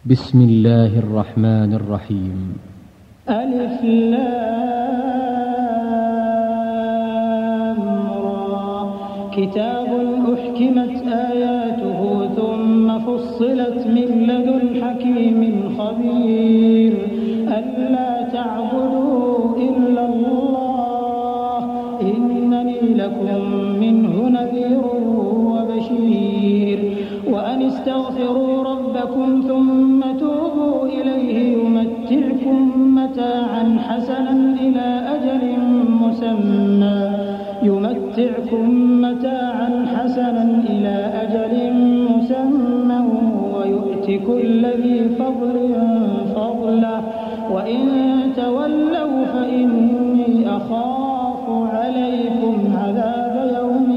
بسم الله الرحمن الرحيم. ألف لام را كتاب أحكمت آياته ثم فصلت من لدن حكيم خبير ألا تعبدوا إلا الله إنني لكم منه نذير وبشير وأن استغفروا ربكم ثم توبوا إليه يمتعكم متاعا حسنا إلى أجل مسمى ويؤت كل ذي فضل فضله وإن تولوا فإني أخاف عليكم عذاب يوم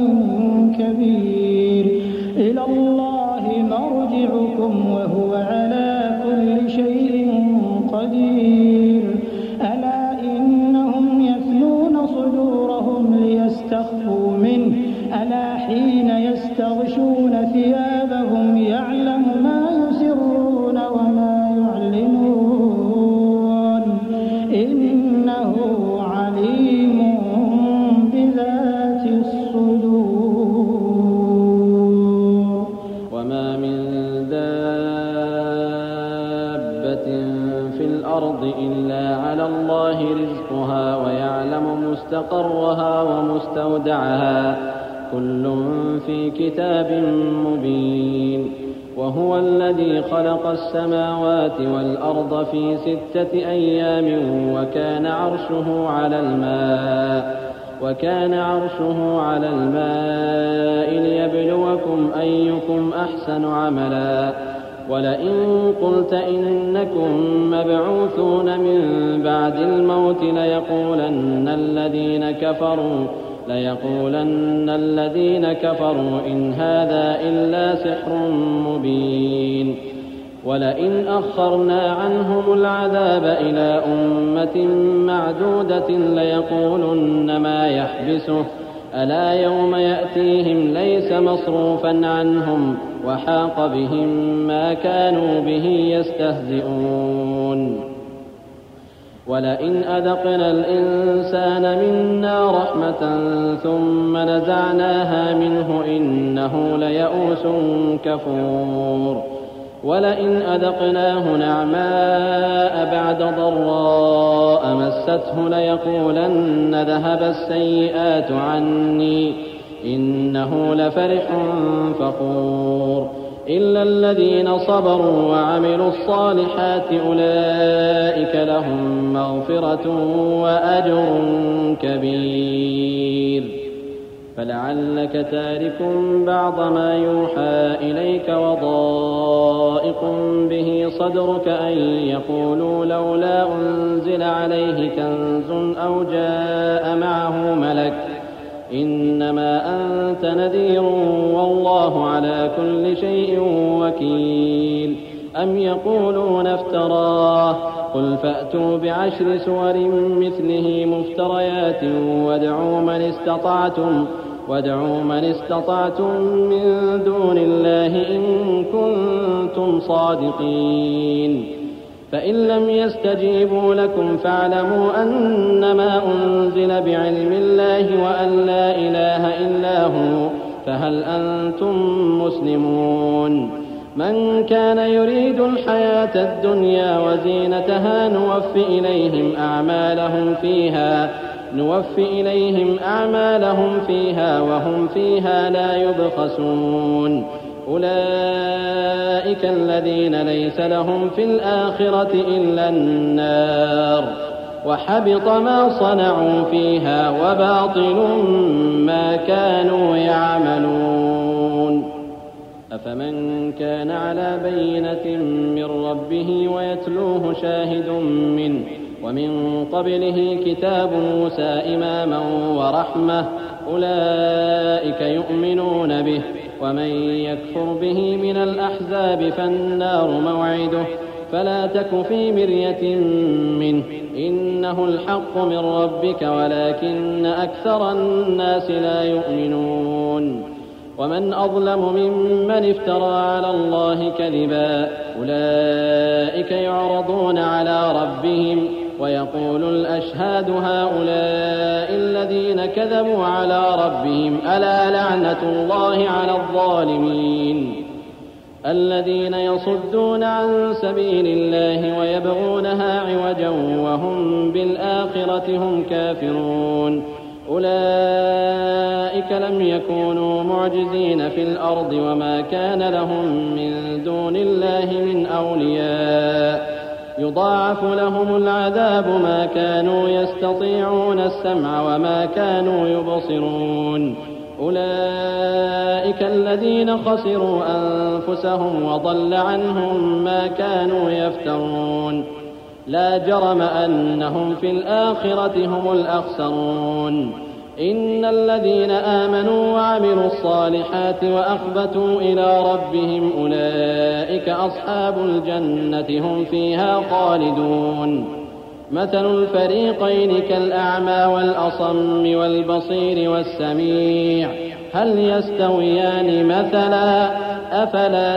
كبير إلى الله مرجعكم وهو على كل شيء قدير ألا إنهم يثنون صدورهم ليستخفوا منه ألا حين يستغشون ثيابهم يعلم ما يسرون وما يعلنون إنه عليم بذات الصدور. وما من دابة في الأرض إلا على الله رزقها ويعلم مستقرها ومستودعها كل في كتاب مبين. وهو الذي خلق السماوات والأرض في 6 أيام وكان عرشه على الماء ليبلوكم أيكم أحسن عملا. ولئن قلت إنكم مبعوثون من بعد الموت ليقولن الذين كفروا إن هذا إلا سحر مبين. ولئن أخرنا عنهم العذاب إلى أمة معدودة ليقولن ما يحبسه ألا يوم يأتيهم ليس مصروفا عنهم وحاق بهم ما كانوا به يستهزئون. ولئن أذقنا الإنسان منا رحمة ثم نزعناها منه إنه ليئوس كفور. ولئن أذقناه نعماء بعد ضراء مسته ليقولن ذهب السيئات عني إنه لفرح فخور. إلا الذين صبروا وعملوا الصالحات أولئك لهم مغفرة وأجر كبير. فلعلك تارك بعض ما يوحى إليك وضائق به صدرك أن يقولوا لولا أنزل عليه كنز أو جاء معه ملك إنما أنت نذير والله على كل شيء وكيل. أم يقولون افتراه قل فأتوا ب10 سور مثله مفتريات وادعوا من استطعتم من دون الله إن كنتم صادقين. فإن لم يستجيبوا لكم فاعلموا أنما أنزل بعلم الله وأن لا إله إلا هو فهل أنتم مسلمون. من كان يريد الحياة الدنيا وزينتها نوفي إليهم أعمالهم فيها وهم فيها لا يبخسون. أولئك الذين ليس لهم في الآخرة إلا النار وحبط ما صنعوا فيها وباطل ما كانوا يعملون. أفمن كان على بينة من ربه ويتلوه شاهد منه ومن قبله كتاب موسى إماما ورحمة أولئك يؤمنون به. ومن يكفر به من الأحزاب فالنار موعده فلا تك في مرية منه إنه الحق من ربك ولكن أكثر الناس لا يؤمنون. ومن أظلم ممن افترى على الله كذبا أولئك أولئك يعرضون على ربهم ويقول الأشهاد هؤلاء الذين كذبوا على ربهم ألا لعنة الله على الظالمين الذين يصدون عن سبيل الله ويبغونها عوجا وهم بالآخرة هم كافرون أولئك لم يكونوا معجزين في الأرض وما كان لهم من دون الله من أولياء يضاعف لهم العذاب ما كانوا يستطيعون السمع وما كانوا يبصرون أولئك الذين خسروا أنفسهم وضل عنهم ما كانوا يفترون لا جرم أنهم في الآخرة هم الأخسرون إن الذين آمنوا وعملوا الصالحات وأخبتوا إلى ربهم أولئك أصحاب الجنة هم فيها خالدون مثل الفريقين كالأعمى والأصم والبصير والسميع هل يستويان مثلا أفلا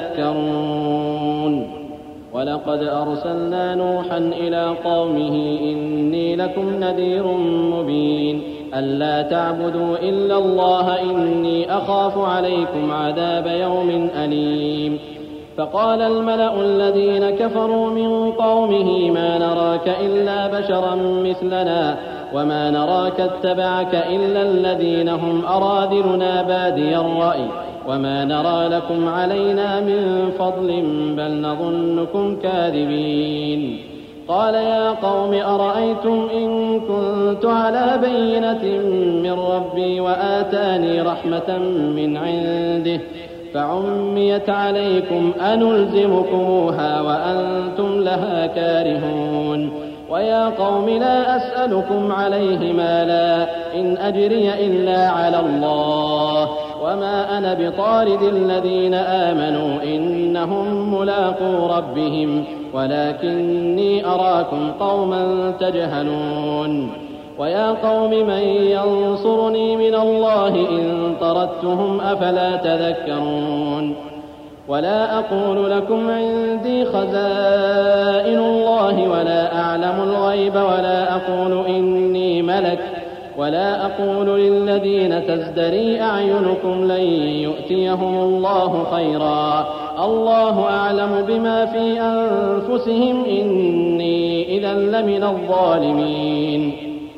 تذكرون ولقد أرسلنا نوحا إلى قومه إني لكم نذير مبين ألا تعبدوا إلا الله إني أخاف عليكم عذاب يوم أليم فقال الملأ الذين كفروا من قومه ما نراك إلا بشرا مثلنا وما نراك اتبعك إلا الذين هم أراذلنا بادي الرأي وما نرى لكم علينا من فضل بل نظنكم كاذبين قال يا قوم أرأيتم إن كنت على بينة من ربي وآتاني رحمة من عنده فعميت عليكم أنلزمكموها وأنتم لها كارهون ويا قوم لا أسألكم عليه مالا إن أجري إلا على الله وما أنا بطارد الذين آمنوا إنهم ملاقو ربهم ولكني أراكم قوما تجهلون ويا قوم من ينصرني من الله إن طردتهم أفلا تذكرون ولا أقول لكم عندي خزائن الله ولا أعلم الغيب ولا أقول إني ملك ولا أقول للذين تزدري أعينكم لن يؤتيهم الله خيرا الله أعلم بما في أنفسهم إني إذا لمن الظالمين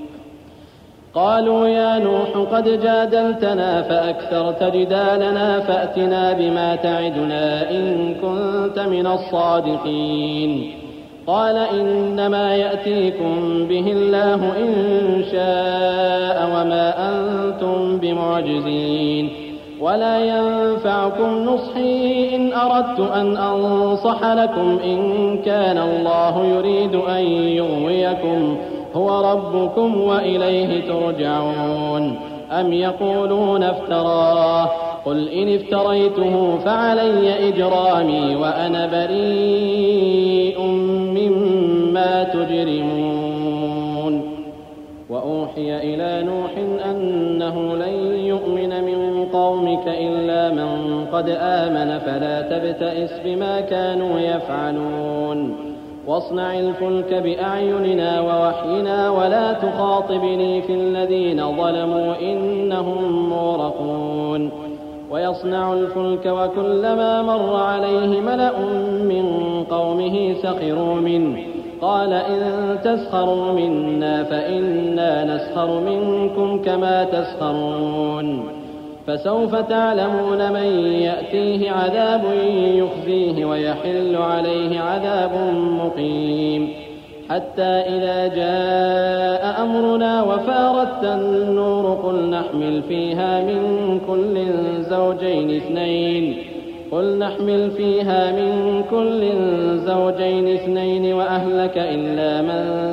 قالوا يا نوح قد جادلتنا فأكثرت جدالنا فأتنا بما تعدنا إن كنت من الصادقين قال إنما يأتيكم به الله إن شاء وما أنتم بمعجزين ولا ينفعكم نصحي إن أردت أن أنصح لكم إن كان الله يريد أن يغويكم هو ربكم وإليه ترجعون أم يقولون افتراه قل إن افتريته فعلي إجرامي وأنا بريء مما تجرمون وأوحي إلى نوح أنه لن يؤمن من قومك إلا من قد آمن فلا تبتئس بما كانوا يفعلون واصنع الفلك بأعيننا ووحينا ولا تخاطبني في الذين ظلموا إنهم مغرقون ويصنع الفلك وكلما مر عليه ملأ من قومه سخروا منه قال إن تسخروا منا فإنا نسخر منكم كما تسخرون فسوف تعلمون من يأتيه عذاب يخزيه ويحل عليه عذاب مقيم حتى إذا جاء أمرنا وفارت النور قل نحمل فيها من كل زوجين اثنين وأهلك إلا من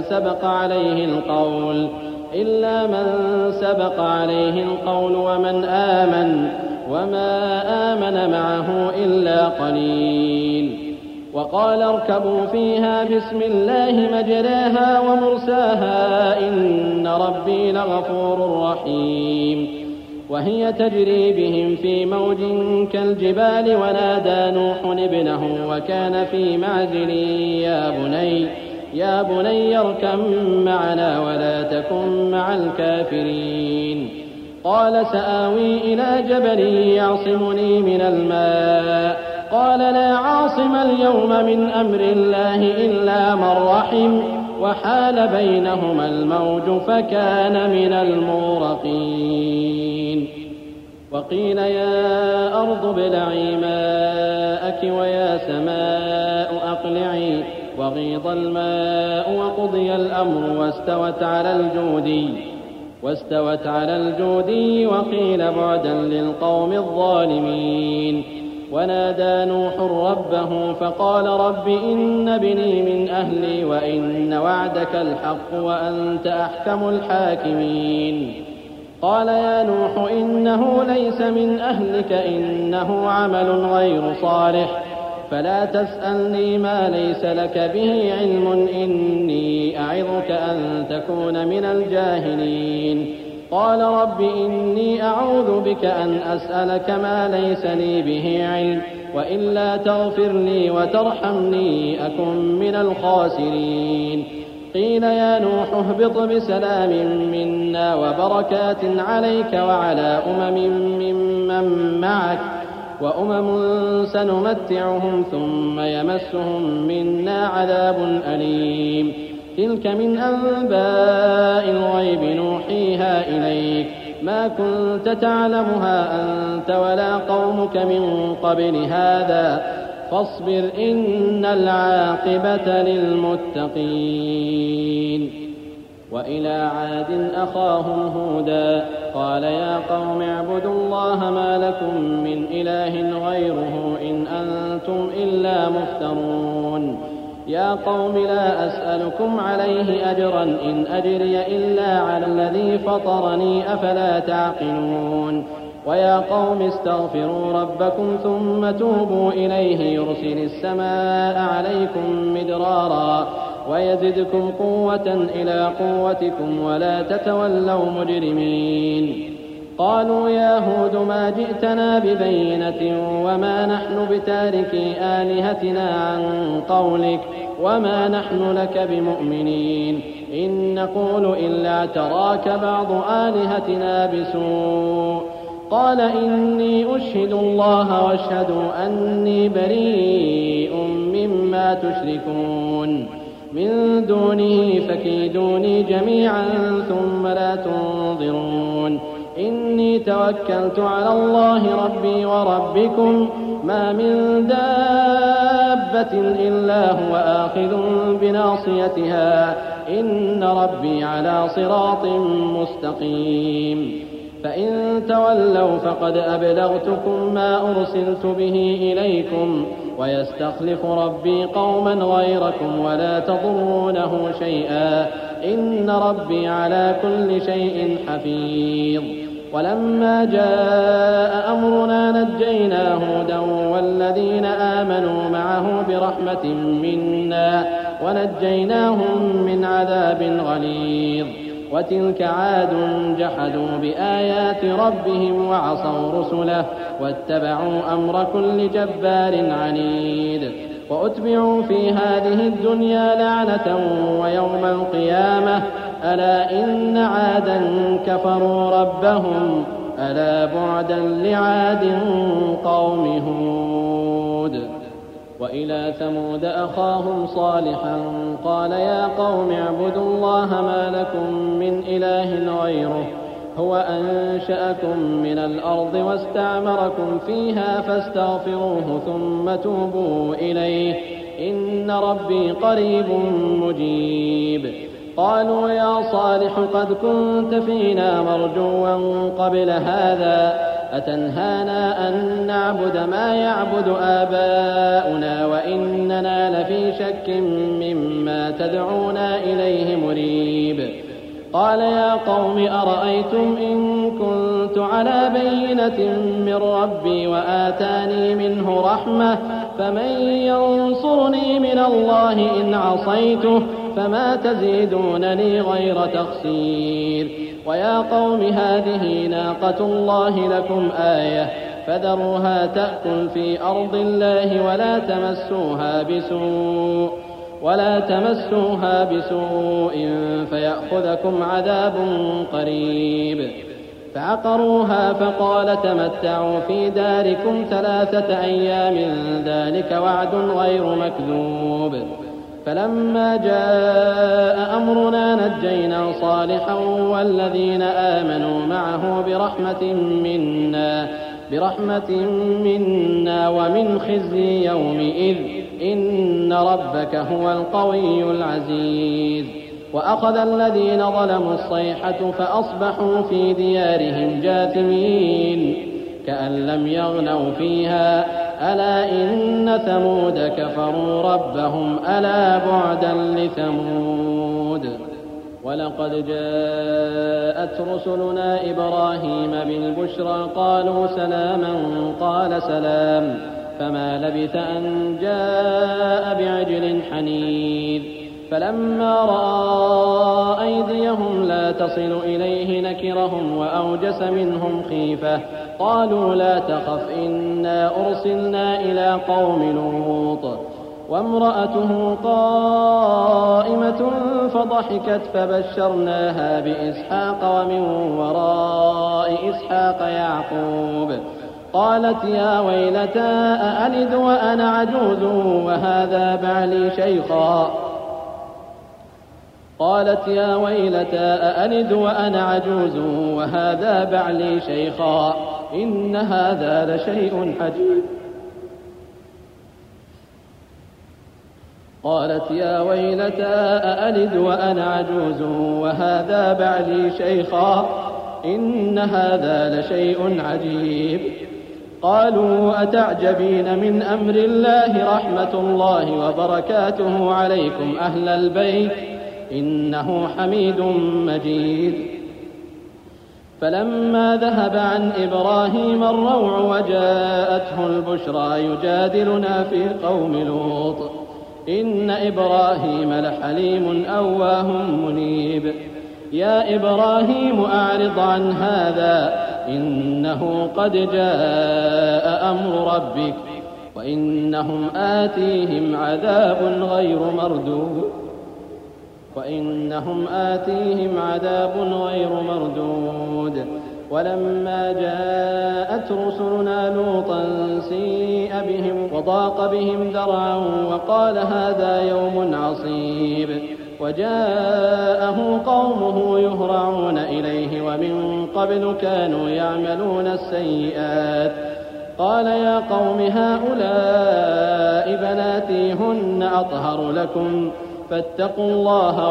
سبق عليه القول ومن آمن وما آمن معه إلا قليل وقال اركبوا فيها بسم الله مجراها ومرساها إن ربي لغفور رحيم وهي تجري بهم في موج كالجبال ونادى نوح ابنه وكان في معزل يا بني اركب معنا ولا تكن مع الكافرين قال سآوي إلى جبل يعصمني من الماء قال لا عاصم اليوم من أمر الله إلا من رحم وحال بينهما الموج فكان من المغرقين وقيل يا أرض ابلعي ماءك ويا سماء أقلعي وغيض الماء وقضي الأمر واستوت على الجودي وقيل بعدا للقوم الظالمين ونادى نوح ربه فقال رب إن ابني من أهلي وإن وعدك الحق وأنت أحكم الحاكمين قال يا نوح إنه ليس من أهلك إنه عمل غير صالح فلا تسألني ما ليس لك به علم إني أعظك أن تكون من الجاهلين قال رب إني أعوذ بك أن أسألك ما ليس لي به علم وإلا تغفر لي وترحمني أكن من الخاسرين قيل يا نوح اهبط بسلام منا وبركات عليك وعلى ممن معك وأمم سنمتعهم ثم يمسهم منا عذاب أليم تلك من أنباء الغيب نوحيها إليك ما كنت تعلمها أنت ولا قومك من قبل هذا فاصبر إن العاقبة للمتقين وإلى عاد أخاهم هودا قال يا قوم اعبدوا الله ما لكم من إله غيره إن أنتم إلا مفترون يا قوم لا أسألكم عليه أجرا إن أجري إلا على الذي فطرني أفلا تعقلون ويا قوم استغفروا ربكم ثم توبوا إليه يرسل السماء عليكم مدرارا ويزدكم قوة إلى قوتكم ولا تتولوا مجرمين قالوا يا هود ما جئتنا ببينة وما نحن بتاركي آلهتنا عن قولك وما نحن لك بمؤمنين إن نقول إلا اعتراك بعض آلهتنا بسوء قال إني أشهد الله واشهدوا أني بريء مما تشركون من دونه فكيدوني جميعا ثم لا تنظرون إني توكلت على الله ربي وربكم ما من دابة إلا هو آخذ بناصيتها إن ربي على صراط مستقيم فإن تولوا فقد أبلغتكم ما أرسلت به إليكم ويستخلف ربي قوما غيركم ولا تضرونه شيئا إن ربي على كل شيء حفيظ ولما جاء أمرنا نجينا هودا والذين آمنوا معه برحمة منا ونجيناهم من عذاب غليظ وتلك عاد جحدوا بآيات ربهم وعصوا رسله واتبعوا أمر كل جبار عنيد وأتبعوا في هذه الدنيا لعنة ويوم القيامة ألا إن عادا كفروا ربهم ألا بعدا لعاد قوم هود وإلى ثمود أخاهم صالحا قال يا قوم اعبدوا الله ما لكم من إله غيره هو أنشأكم من الأرض واستعمركم فيها فاستغفروه ثم توبوا إليه إن ربي قريب مجيب قالوا يا صالح قد كنت فينا مرجوا قبل هذا أتنهانا أن نعبد ما يعبد آباؤنا وإننا لفي شك مما تدعونا إليه مريب قال يا قوم أرأيتم إن كنت على بينة من ربي وآتاني منه رحمة فمن ينصرني من الله إن عصيته فما تزيدونني غير تخسير ويا قوم هذه ناقة الله لكم آية فذروها تأكل في أرض الله ولا تمسوها بسوء فيأخذكم عذاب قريب فعقروها فقال تمتعوا في داركم 3 أيام ذلك وعد غير مكذوب فلما جاء أمرنا نجينا صالحا والذين آمنوا معه برحمة منا ومن خزي يومئذ إن ربك هو القوي العزيز وأخذ الذين ظلموا الصيحة فأصبحوا في ديارهم جاثمين كأن لم يغنوا فيها ألا إن ثمود كفروا ربهم ألا بعدا لثمود ولقد جاءت رسلنا إبراهيم بالبشرى قالوا سلاما قال سلام فما لبث أن جاء بعجل حنيذ فلما رأى أيديهم لا تصل إليه نكرهم وأوجس منهم خيفة قالوا لا تخف إنا أرسلنا إلى قوم لوط وامرأته قائمة فضحكت فبشرناها بإسحاق ومن وراء إسحاق يعقوب قالت يا ويلتى أألد وأنا عجوز وهذا بعلي شيخا إن هذا لشيء عجيب قالت يا ويلتى أألد وأنا عجوز وهذا بعلي شيخا إن هذا لشيء عجيب قالوا أتعجبين من أمر الله رحمة الله وبركاته عليكم أهل البيت إنه حميد مجيد فلما ذهب عن إبراهيم الروع وجاءته البشرى يجادلنا في قوم لوط إن إبراهيم لحليم أواه منيب يا إبراهيم أعرض عن هذا إنه قد جاء أمر ربك وإنهم آتيهم عذاب غير مردود ولما جاءت رسلنا لوطا سيء بهم وضاق بهم ذرعا وقال هذا يوم عصيب وجاءه قومه يهرعون إليه ومن قبل كانوا يعملون السيئات قال يا قوم هؤلاء بناتي هن أطهر لكم فاتقوا الله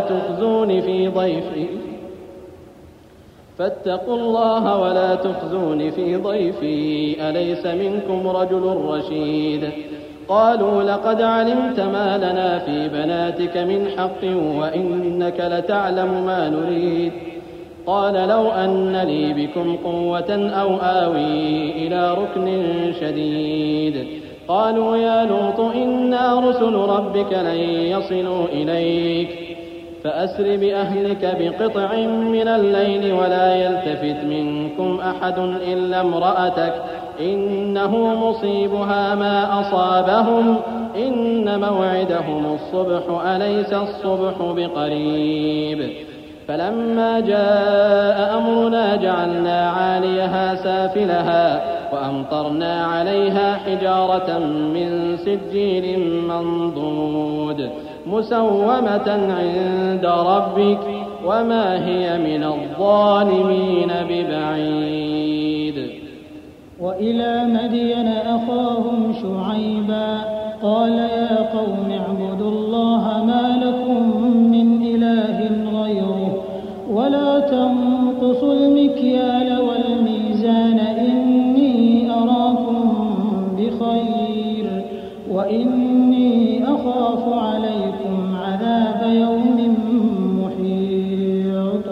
ولا تخزون في ضيفي أليس منكم رجل رشيد قالوا لقد علمت ما لنا في بناتك من حق وإنك لتعلم ما نريد قال لو أن لي بكم قوة أو آوي إلى ركن شديد قالوا يا لوط إنا رسل ربك لن يصلوا إليك فأسر بأهلك بقطع من الليل ولا يلتفت منكم أحد إلا امرأتك إنه مصيبها ما أصابهم إن موعدهم الصبح أليس الصبح بقريب فلما جاء أمرنا جعلنا عاليها سافلها وأمطرنا عليها حجارة من سجيل منضود مسومة عند ربك وما هي من الظالمين ببعيد وإلى مدين أخاهم شعيبا قال يا قوم اعبدوا الله ما لكم من إله غيره ولا تنقصوا المكيال والميزان إني أراكم بخير وإني أخاف عليكم عذاب يوم محيط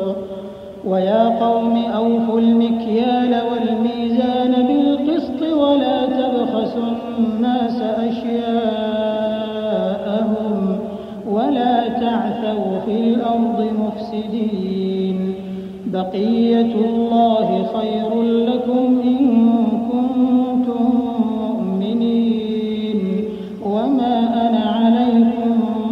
ويا قوم أوفوا المكيال والميزان بالقسط ولا تبخسوا الناس أشياءهم ولا تعثوا في الأرض مفسدين بقية الله خير لكم إن كنتم مؤمنين وما أنا عليكم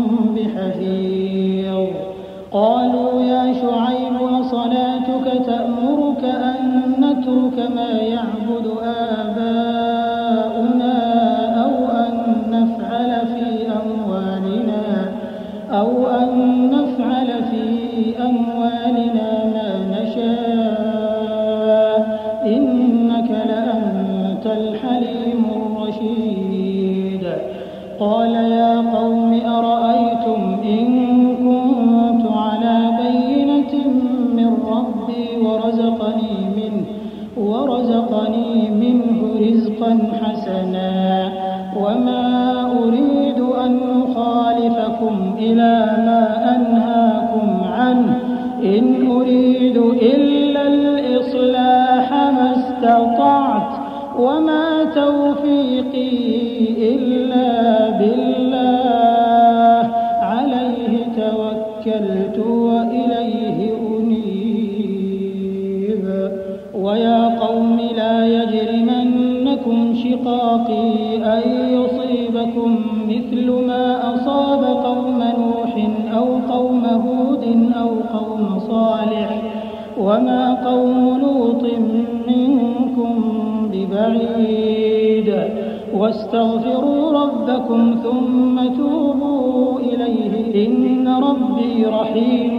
بحفيظ قالوا يا شعيب وصلاتك تأمرك أن نترك ما يعبد آباؤنا أو أن نفعل في أموالنا ما نشاء إنك لأنت الحليم الرشيد قال يا قوم أرأيتم إن كنت على بينة من ربي ورزقني منه رزقا حسنا وما أريد أن أخالفكم إلى ما أنهاكم عنه إن أريد إلا الإصلاح ما استطعت وما توفيقي إلا بالله عليه توكلت وإليه أنيب ويا قوم لا يجرمنكم شقاقي أن يصيبكم مثل ما أصاب قوم نوح أو قوم هود أو قوم صالح وما قوم لوط منكم ببعيد واستغفروا ربكم ثم توبوا إليه إن ربي رحيم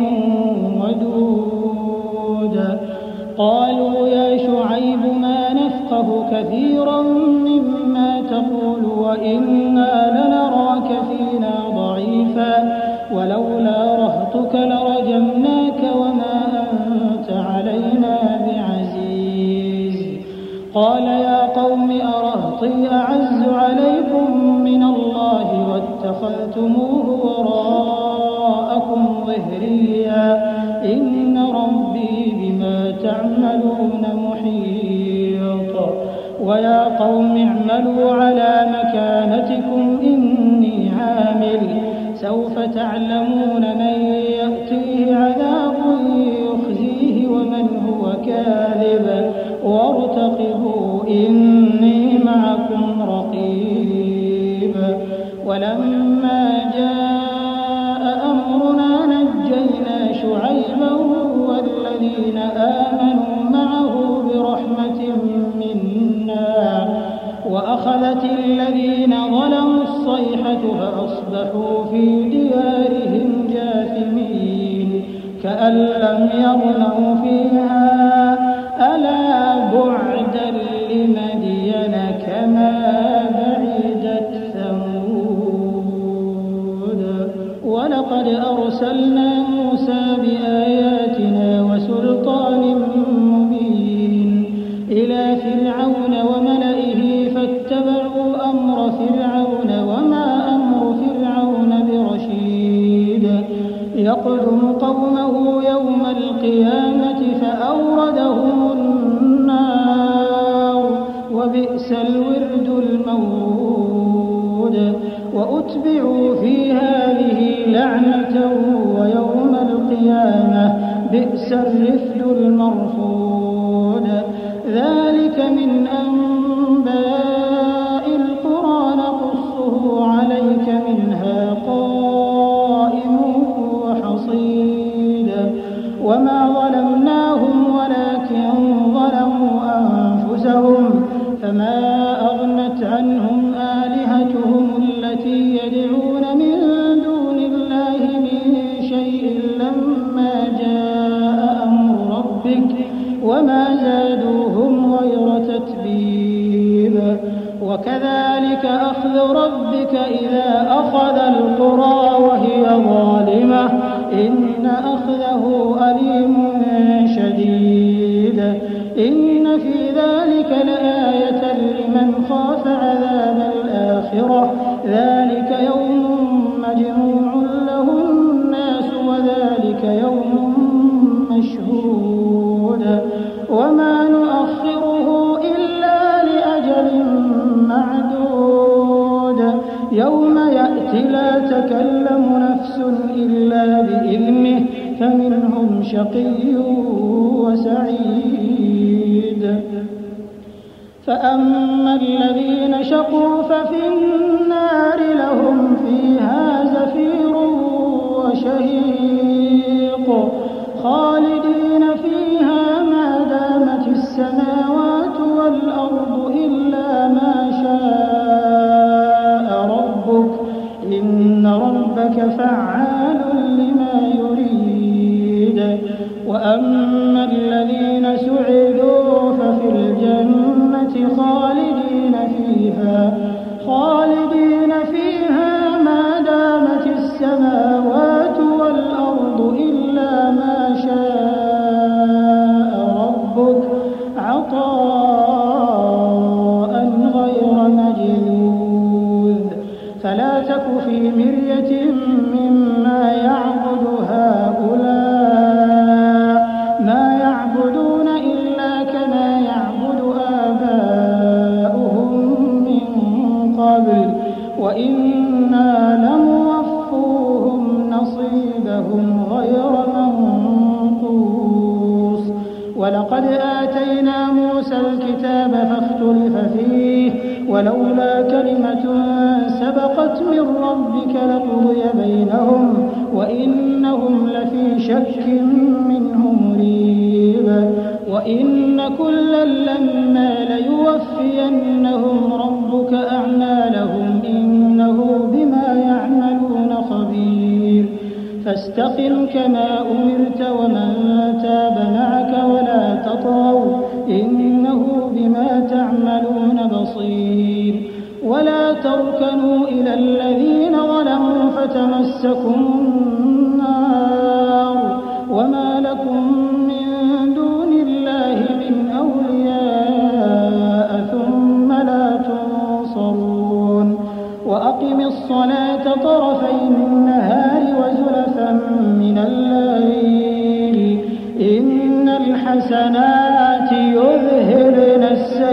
ودود قالوا يا شعيب ما نفقه كثيرا مما تقول وإنا لنراك فينا ضعيفا ولولا رهطك لرجمناك وما أنت علينا بعزيز قال يا قوم أرهطي أعز عليكم من الله واتخذتموه وراءكم ظهريا إن ربي بما تعملون محيط ويا قوم اعملوا على مكانتكم إني عامل سوف تعلمون من يأتيه عذاب يخزيه ومن هو كاذب وارتقبوا إني معكم رقيب ولما جاء أمرنا نجينا شعيبا والذين آمنوا معه برحمة منا وأخذت الذين ظلموا الصيحة فأصبحوا في ديارهم جاثمين كأن لم يغنوا فيها ألا بعدا لمدين كما بعدت ثمود ولقد أرسلنا موسى بآياتنا وسلطان مبين إلى فرعون وملئه فاتبعوا أمر فرعون وما أمر فرعون برشيد يقدم قومه يوم القيامة فأوردهم النار وبئس الورد المورود وأتبعوا في هذه لعنة ويوم القيامة بئس الرفد المرفود ذلك من أنباء القرى نقصه عليك منها قائم وحصيد وما ظلمناهم ولكن ظلموا أنفسهم فما أغنت عنهم آلهتهم التي يدعون من دون الله من شيء لما جاء أمر ربك وما زادوهم غير تتبيب وكذلك أخذ ربك إذا أخذ القرى وهي ظالمة إن أخذه أليم شديد إن في ذلك لآية لمن خاف عذاب الآخرة ذلك يوم مجموع له الناس وذلك يوم مشهود تكلم نفس إلا بإذنه فمنهم شقي وسعيد فأما الذين شقوا ففي النار لهم فيها زفير وشهيق خالدين فيها ما دامت السماوات والأرض إلا ما شاء ربك إن ربك فعال لما يريد وأما الذين سعدوا ففي الجنة خالدين فيها ما دامت السماوات والأرض إلا ما شاء ربك عطاء غير مجذوذ فلا تك في مرية مما يعبد هؤلاء ما يعبدون إلا كما يعبد آباؤهم من قبل وإنا لموفوهم نصيبهم غير منقوص ولقد آتينا موسى الكتاب فاختلف فيه ولولا كلمة سبقت من ربك لقضي بينهم وإنهم لفي شك منه مريب وإن كلا لما ليوفينهم ربك أعمالهم إنه بما يعملون خبير فاستقم كما أمرت ومن تاب معك ولا تطغوا إنه بما تعملون بصير ولا تركنوا إلى الذين ظلموا فتمسكم النار وما لكم من دون الله من أولياء ثم لا تنصرون وأقم الصلاة طرفي النهار وزلفا من الليل إن الحسنات يذهبن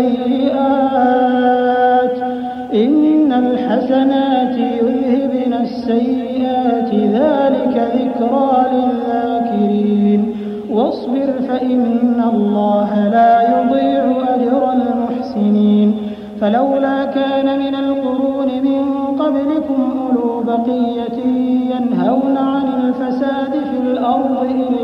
السيئات ذلك ذكرى للذاكرين واصبر فإن الله لا يضيع أجر المحسنين فلولا كان من القرون من قبلكم أولو بقية ينهون عن الفساد في الأرض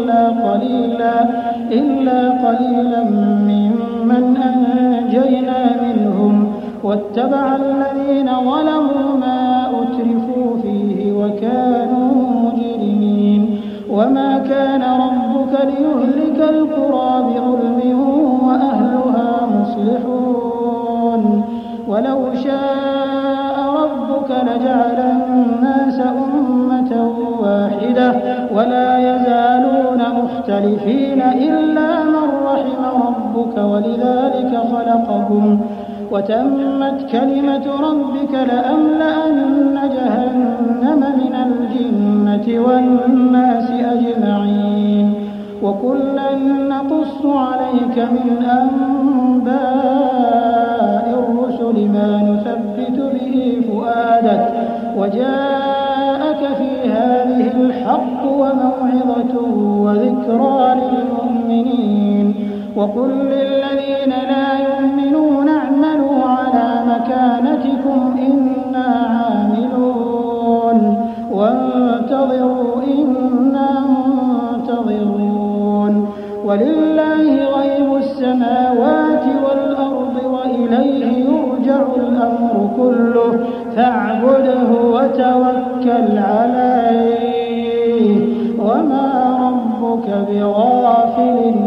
إلا قليلا ممن أنجينا منهم واتبع الذين ظلموا ما أترفوا فيه وكانوا مجرمين وما كان ربك ليهلك القرى بظلم وأهلها مصلحون ولو شاء ربك لجعل الناس أمة واحدة ولا يزالون مختلفين إلا من رحم ربك ولذلك خلقهم وتمت كلمة ربك لأملأن جهنم من الجنة والناس أجمعين وكلا نقص عليك من أنباء الرسل ما نثبت به فؤادك وجاءك في هذه الحق وموعظة وذكرى للمؤمنين وقل للذين لا يؤمنون اعملوا على مكانتكم إنا عاملون وانتظروا إنا منتظرون ولله غيب السماوات والأرض وإليه يرجع الأمر كله فاعبده وتوكل عليه وما ربك بغافل